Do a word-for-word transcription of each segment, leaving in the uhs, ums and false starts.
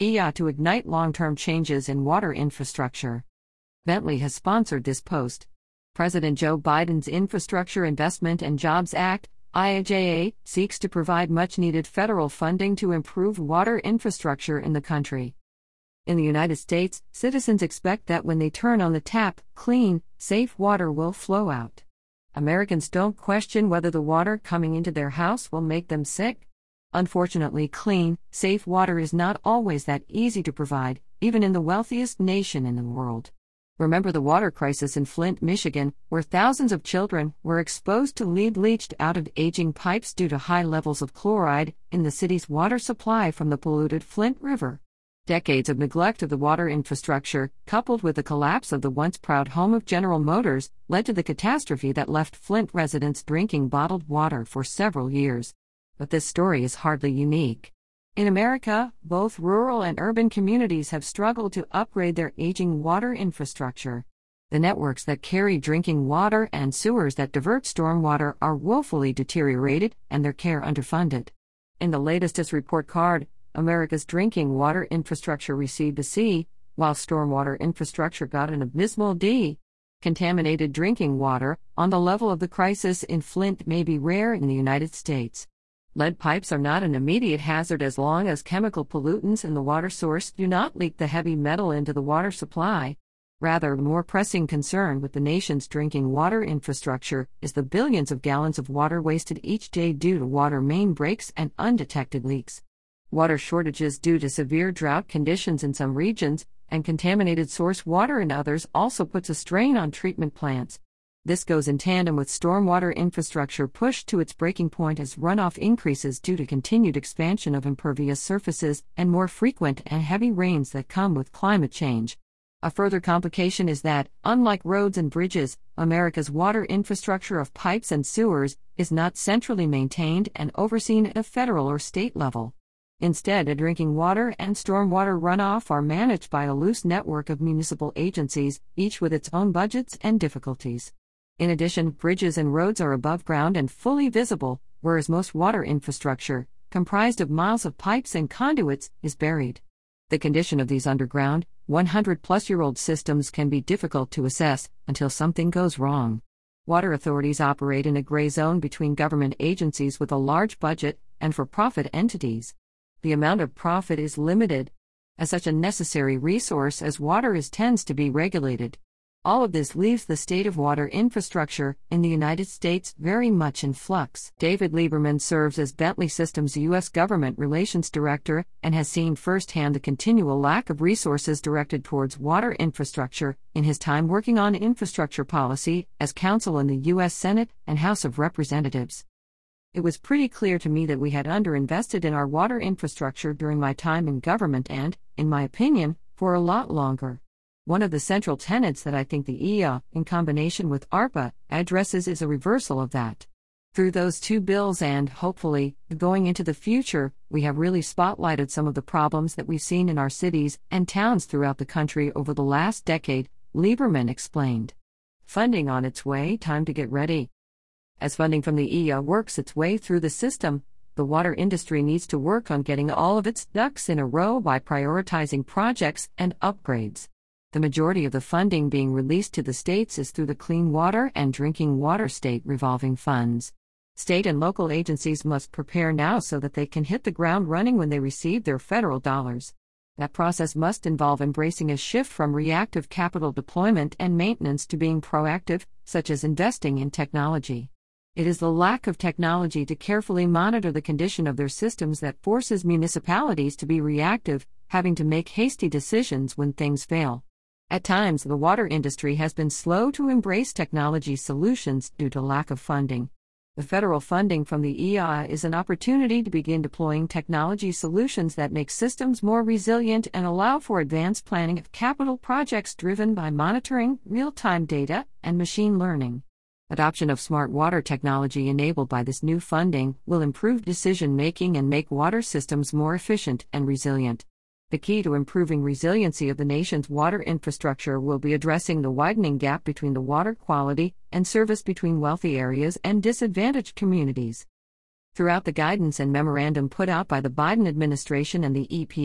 E I A to ignite long-term changes in water infrastructure. Bentley has sponsored this post. President Joe Biden's Infrastructure Investment and Jobs Act, I I J A, seeks to provide much-needed federal funding to improve water infrastructure in the country. In the United States, citizens expect that when they turn on the tap, clean, safe water will flow out. Americans don't question whether the water coming into their house will make them sick. Unfortunately, clean, safe water is not always that easy to provide, even in the wealthiest nation in the world. Remember the water crisis in Flint, Michigan, where thousands of children were exposed to lead leached out of aging pipes due to high levels of chloride in the city's water supply from the polluted Flint River. Decades of neglect of the water infrastructure, coupled with the collapse of the once proud home of General Motors, led to the catastrophe that left Flint residents drinking bottled water for several years. But this story is hardly unique. In America, both rural and urban communities have struggled to upgrade their aging water infrastructure. The networks that carry drinking water and sewers that divert stormwater are woefully deteriorated and their care underfunded. In the latest report card, America's drinking water infrastructure received a C, while stormwater infrastructure got an abysmal D. Contaminated drinking water, on the level of the crisis in Flint, may be rare in the United States. Lead pipes are not an immediate hazard as long as chemical pollutants in the water source do not leak the heavy metal into the water supply. Rather, the more pressing concern with the nation's drinking water infrastructure is the billions of gallons of water wasted each day due to water main breaks and undetected leaks. Water shortages due to severe drought conditions in some regions, and contaminated source water in others also puts a strain on treatment plants. This goes in tandem with stormwater infrastructure pushed to its breaking point as runoff increases due to continued expansion of impervious surfaces and more frequent and heavy rains that come with climate change. A further complication is that, unlike roads and bridges, America's water infrastructure of pipes and sewers is not centrally maintained and overseen at a federal or state level. Instead, a drinking water and stormwater runoff are managed by a loose network of municipal agencies, each with its own budgets and difficulties. In addition, bridges and roads are above ground and fully visible, whereas most water infrastructure, comprised of miles of pipes and conduits, is buried. The condition of these underground, one hundred plus year old systems can be difficult to assess until something goes wrong. Water authorities operate in a gray zone between government agencies with a large budget and for-profit entities. The amount of profit is limited. As such a necessary resource as water is tends to be regulated. All of this leaves the state of water infrastructure in the United States very much in flux. David Lieberman serves as Bentley Systems' U S Government Relations Director and has seen firsthand the continual lack of resources directed towards water infrastructure in his time working on infrastructure policy as counsel in the U S Senate and House of Representatives. It was pretty clear to me that we had underinvested in our water infrastructure during my time in government and, in my opinion, for a lot longer. One of the central tenets that I think the E I A, in combination with ARPA, addresses is a reversal of that. Through those two bills and, hopefully, going into the future, we have really spotlighted some of the problems that we've seen in our cities and towns throughout the country over the last decade, Lieberman explained. Funding on its way, time to get ready. As funding from the E I A works its way through the system, the water industry needs to work on getting all of its ducks in a row by prioritizing projects and upgrades. The majority of the funding being released to the states is through the Clean Water and Drinking Water State Revolving Funds. State and local agencies must prepare now so that they can hit the ground running when they receive their federal dollars. That process must involve embracing a shift from reactive capital deployment and maintenance to being proactive, such as investing in technology. It is the lack of technology to carefully monitor the condition of their systems that forces municipalities to be reactive, having to make hasty decisions when things fail. At times, the water industry has been slow to embrace technology solutions due to lack of funding. The federal funding from the E I A is an opportunity to begin deploying technology solutions that make systems more resilient and allow for advanced planning of capital projects driven by monitoring, real-time data, and machine learning. Adoption of smart water technology enabled by this new funding will improve decision-making and make water systems more efficient and resilient. The key to improving resiliency of the nation's water infrastructure will be addressing the widening gap between the water quality and service between wealthy areas and disadvantaged communities. Throughout the guidance and memorandum put out by the Biden administration and the E P A,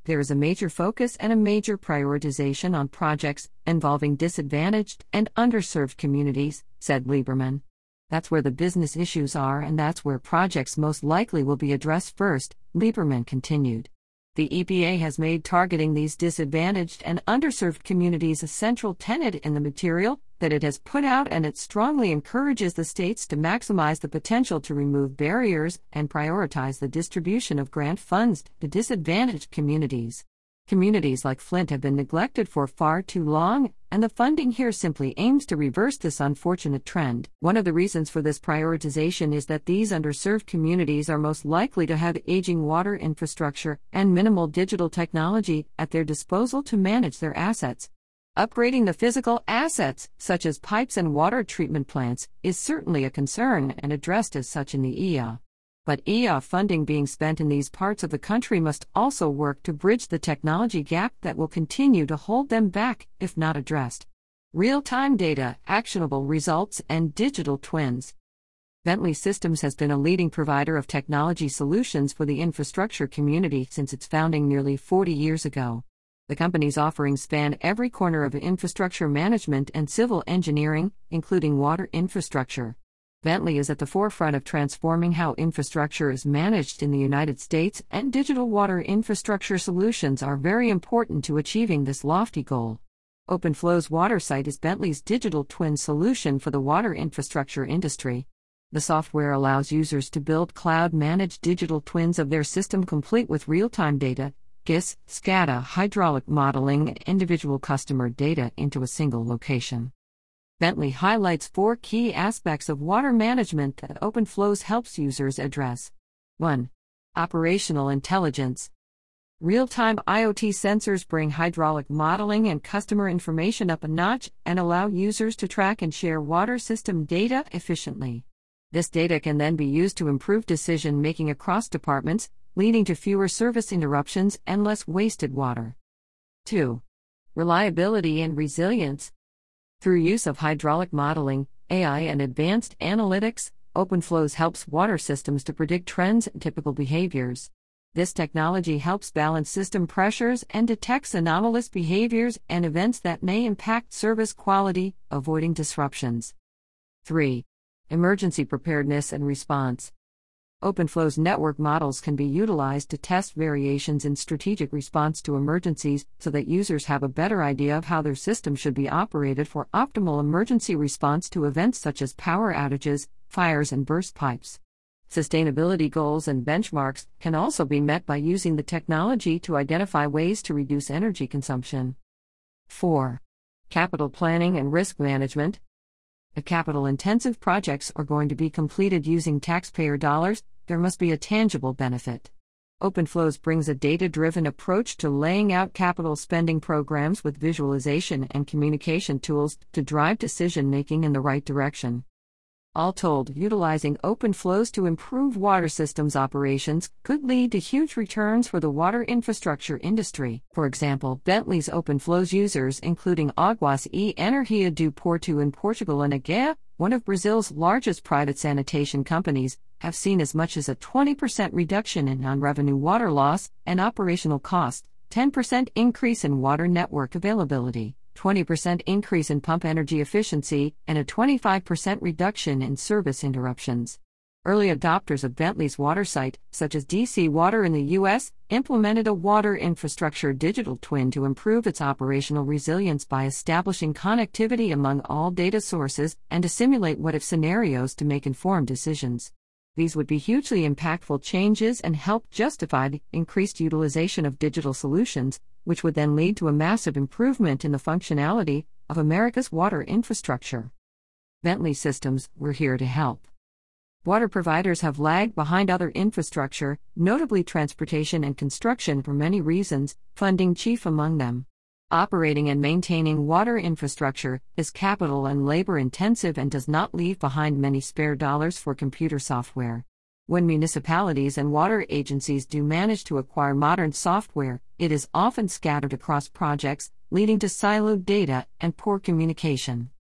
There is a major focus and a major prioritization on projects involving disadvantaged and underserved communities, said Lieberman. That's where the business issues are, and that's where projects most likely will be addressed first, Lieberman continued. The E P A has made targeting these disadvantaged and underserved communities a central tenet in the material that it has put out, and it strongly encourages the states to maximize the potential to remove barriers and prioritize the distribution of grant funds to disadvantaged communities. Communities like Flint have been neglected for far too long, and the funding here simply aims to reverse this unfortunate trend. One of the reasons for this prioritization is that these underserved communities are most likely to have aging water infrastructure and minimal digital technology at their disposal to manage their assets. Upgrading the physical assets, such as pipes and water treatment plants, is certainly a concern and addressed as such in the E A. But E A funding being spent in these parts of the country must also work to bridge the technology gap that will continue to hold them back, if not addressed. Real-time data, actionable results, and digital twins. Bentley Systems has been a leading provider of technology solutions for the infrastructure community since its founding nearly forty years ago. The company's offerings span every corner of infrastructure management and civil engineering, including water infrastructure. Bentley is at the forefront of transforming how infrastructure is managed in the United States, and digital water infrastructure solutions are very important to achieving this lofty goal. OpenFlow's WaterSite is Bentley's digital twin solution for the water infrastructure industry. The software allows users to build cloud-managed digital twins of their system, complete with real-time data, G I S, SCADA, hydraulic modeling, and individual customer data into a single location. Bentley highlights four key aspects of water management that OpenFlows helps users address. one. Operational intelligence. Real-time IoT sensors bring hydraulic modeling and customer information up a notch and allow users to track and share water system data efficiently. This data can then be used to improve decision-making across departments, leading to fewer service interruptions and less wasted water. two. Reliability and resilience. Through use of hydraulic modeling, A I, and advanced analytics, OpenFlows helps water systems to predict trends and typical behaviors. This technology helps balance system pressures and detects anomalous behaviors and events that may impact service quality, avoiding disruptions. three. Emergency preparedness and response. OpenFlow's network models can be utilized to test variations in strategic response to emergencies so that users have a better idea of how their system should be operated for optimal emergency response to events such as power outages, fires, and burst pipes. Sustainability goals and benchmarks can also be met by using the technology to identify ways to reduce energy consumption. four. Capital planning and risk management. If capital-intensive projects are going to be completed using taxpayer dollars, there must be a tangible benefit. OpenFlows brings a data-driven approach to laying out capital spending programs with visualization and communication tools to drive decision-making in the right direction. All told, utilizing OpenFlows to improve water systems operations could lead to huge returns for the water infrastructure industry. For example, Bentley's OpenFlows users, including Águas e Energia do Porto in Portugal and AGEA, one of Brazil's largest private sanitation companies, have seen as much as a twenty percent reduction in non-revenue water loss and operational cost, ten percent increase in water network availability, twenty percent increase in pump energy efficiency, and a twenty-five percent reduction in service interruptions. Early adopters of Bentley's WaterSite, such as D C Water in the U S, implemented a water infrastructure digital twin to improve its operational resilience by establishing connectivity among all data sources and to simulate what-if scenarios to make informed decisions. These would be hugely impactful changes and help justify the increased utilization of digital solutions, which would then lead to a massive improvement in the functionality of America's water infrastructure. Bentley Systems, we're here to help. Water providers have lagged behind other infrastructure, notably transportation and construction, for many reasons, funding chief among them. Operating and maintaining water infrastructure is capital and labor intensive and does not leave behind many spare dollars for computer software. When municipalities and water agencies do manage to acquire modern software, it is often scattered across projects, leading to siloed data and poor communication.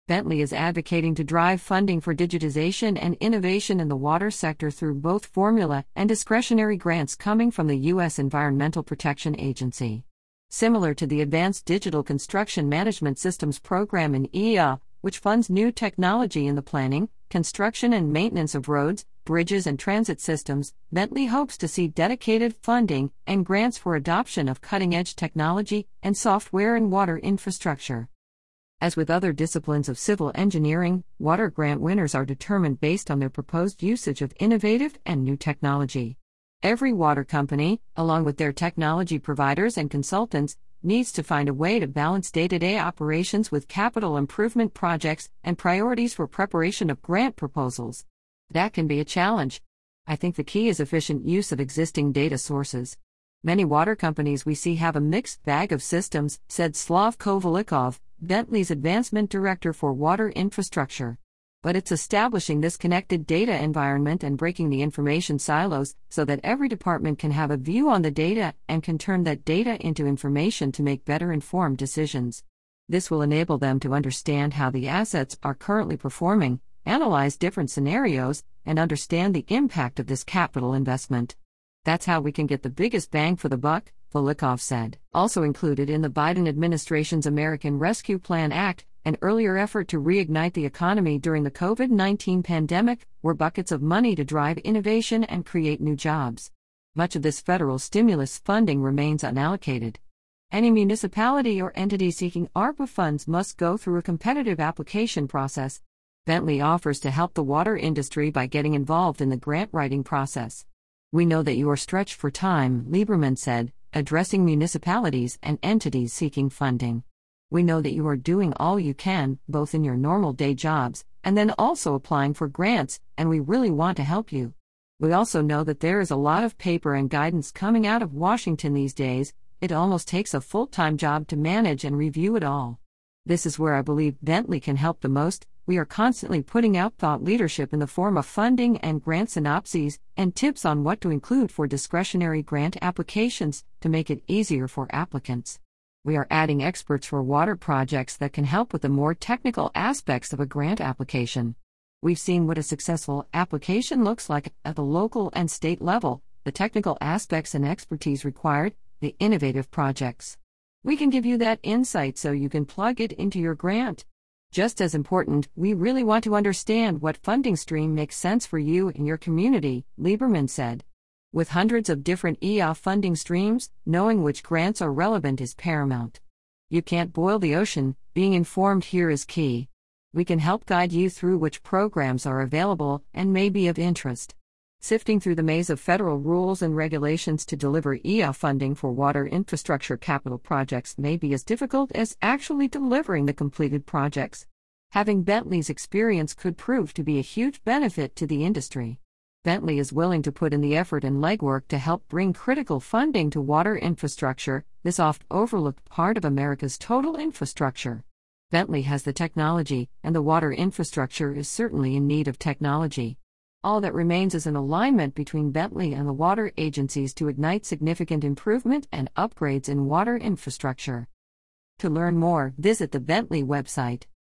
Bentley is advocating to drive funding for digitization and innovation in the water sector through both formula and discretionary grants coming from the U S Environmental Protection Agency. Similar to the Advanced Digital Construction Management Systems program in E A, which funds new technology in the planning, construction and maintenance of roads, bridges and transit systems, Bentley hopes to see dedicated funding and grants for adoption of cutting-edge technology and software in water infrastructure. As with other disciplines of civil engineering, water grant winners are determined based on their proposed usage of innovative and new technology. Every water company, along with their technology providers and consultants, needs to find a way to balance day-to-day operations with capital improvement projects and priorities for preparation of grant proposals. That can be a challenge. I think the key is efficient use of existing data sources. Many water companies we see have a mixed bag of systems, said Slavko Velikov, Bentley's Advancement Director for Water Infrastructure. But it's establishing this connected data environment and breaking the information silos so that every department can have a view on the data and can turn that data into information to make better informed decisions. This will enable them to understand how the assets are currently performing, analyze different scenarios, and understand the impact of this capital investment. That's how we can get the biggest bang for the buck, Velikov said. Also included in the Biden administration's American Rescue Plan Act, an earlier effort to reignite the economy during the COVID nineteen pandemic, were buckets of money to drive innovation and create new jobs. Much of this federal stimulus funding remains unallocated. Any municipality or entity seeking ARPA funds must go through a competitive application process. Bentley offers to help the water industry by getting involved in the grant writing process. We know that you are stretched for time, Lieberman said, addressing municipalities and entities seeking funding. We know that you are doing all you can, both in your normal day jobs, and then also applying for grants, and we really want to help you. We also know that there is a lot of paper and guidance coming out of Washington these days. It almost takes a full-time job to manage and review it all. This is where I believe Bentley can help the most. We are constantly putting out thought leadership in the form of funding and grant synopses, and tips on what to include for discretionary grant applications to make it easier for applicants. We are adding experts for water projects that can help with the more technical aspects of a grant application. We've seen what a successful application looks like at the local and state level, the technical aspects and expertise required, the innovative projects. We can give you that insight so you can plug it into your grant. Just as important, we really want to understand what funding stream makes sense for you and your community, Lieberman said. With hundreds of different E A funding streams, knowing which grants are relevant is paramount. You can't boil the ocean, being informed here is key. We can help guide you through which programs are available and may be of interest. Sifting through the maze of federal rules and regulations to deliver E A funding for water infrastructure capital projects may be as difficult as actually delivering the completed projects. Having Bentley's experience could prove to be a huge benefit to the industry. Bentley is willing to put in the effort and legwork to help bring critical funding to water infrastructure, this oft-overlooked part of America's total infrastructure. Bentley has the technology, and the water infrastructure is certainly in need of technology. All that remains is an alignment between Bentley and the water agencies to ignite significant improvement and upgrades in water infrastructure. To learn more, visit the Bentley website.